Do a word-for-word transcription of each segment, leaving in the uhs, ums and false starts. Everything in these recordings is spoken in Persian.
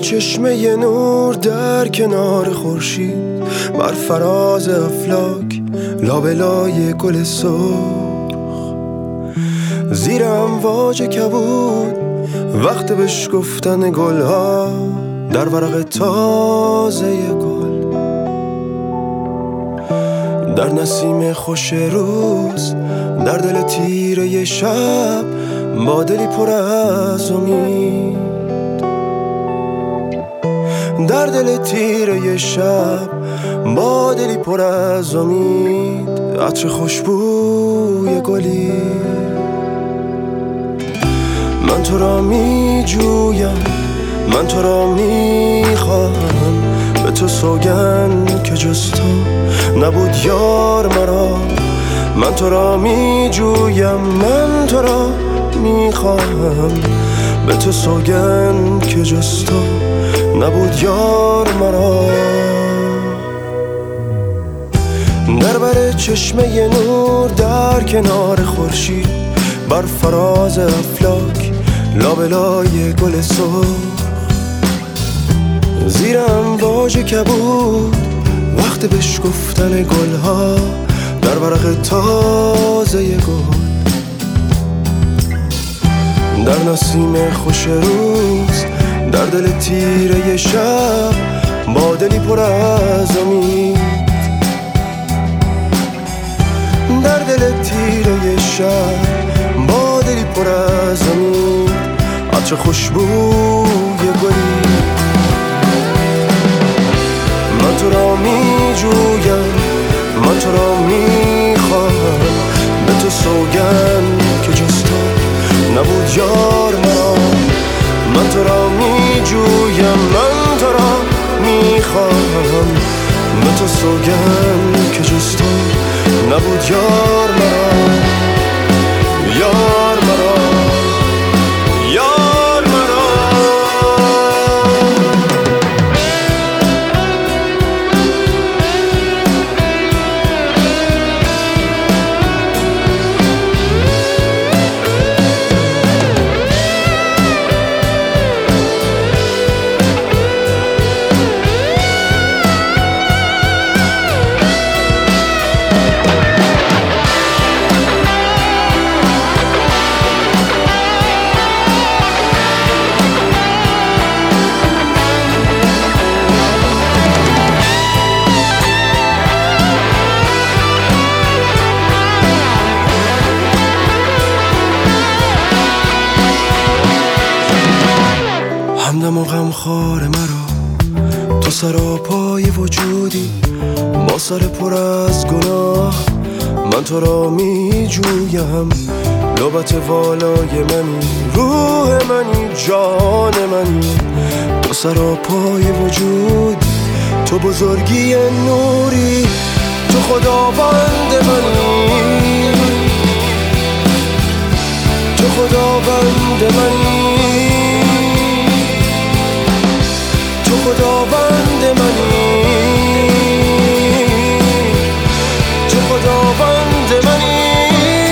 چشمه نور در کنار خورشید، بر فراز افلاک لابلای گل سرخ، زیر امواج کبود وقت بشکفتن گلها در ورق تازه گل، در نسیم خوش روز، در دل تیره شب، با دلی پر از امید، در دل تیره شب، با دلی پر از امید، عطر خوشبوی گلی. من تو را می جویم، من تو را می خواهم، به تو سوگند که جز تو نبود یار مرا. من تو را می جویم، من تو را می خواهم، به تو سوگند که جز تو نبود یار مرا. در بر چشمه نور در کنار خورشید، بر فراز افلاک لابلای گل سرخ، زیر امواج کبود وقت بشکفتن گلها در ورق تازه گل، در نسیم خوش روز، در دل تیره شب، با دلی پر از امید، در دل تیره شب، با دلی پر از امید، عطر خوشبوی گلی. من تو را می جویم، من تو را می خواهم، به تو سوگند که جز تو نبود یار مرا. من تو را می جویم، من تو را می خواهم، به تو سوگند که جز تو نبود یار مرا. یار مرا، یار مرا. همدم و غمخوار مرا، تو سراپای وجودی، با سر پر از گناه. من تو را می جویم، لبت والای منی، روح منی، جان منی، تو سراپای وجود، تو بزرگی نوری، تو خداوند منی، تو خداوند منی، تو خداوند منی، تو خداوند منی،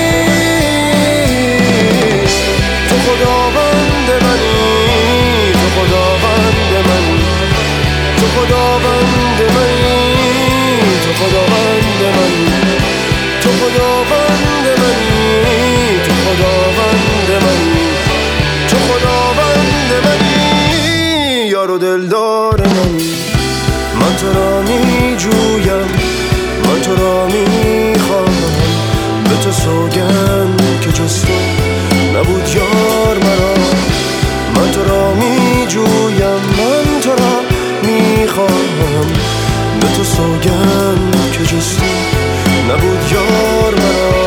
تو خداوند منی، تو خداوند منی، تو خداوند منی، تو خداوند منی، تو خداوند منی، تو خداوند منی، تو خداوند منی، یار و دلدار منی. من تو را می جویم، من تو را می خواهم، به تو سوگند که جز تو نبود یار مرا. من تو را می جویم، من تو را می خواهم، به تو سوگند که جز تو نبود یار مرا.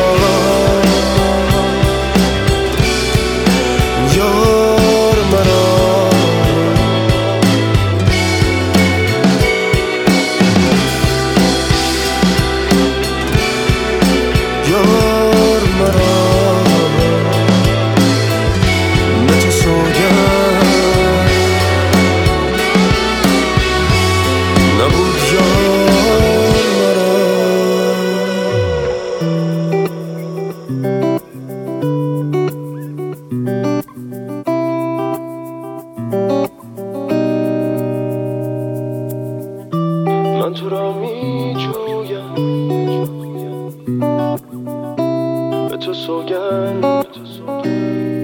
یار مرا. یار مرا. تو سوگند